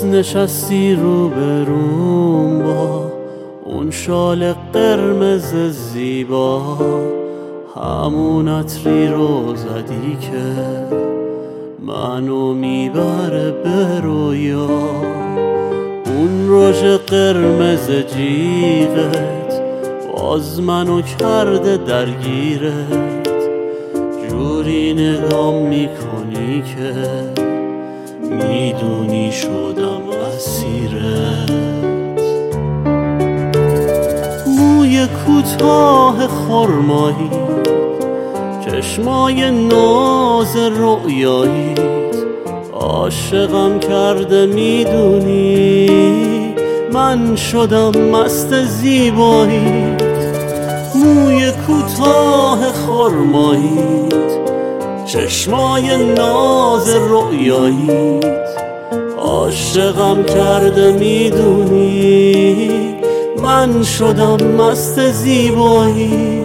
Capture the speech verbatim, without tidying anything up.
نشستی رو به روم با اون شال قرمز زیبا، همون عطری رو زدی که منو میبره به رویا. اون رژ قرمز جیغت باز منو کرده درگیرت، جوری نگام میکنی که میدونی شدم اسیرت. موی کوتاه خرمایی، چشمای ناز رؤیایی، عاشقم کرده میدونی من شدم مست زیبایی. موی کوتاه خرماییت، چشمای ناز رؤیاییت، عاشقم کرده میدونی من شدم مست زیبایی.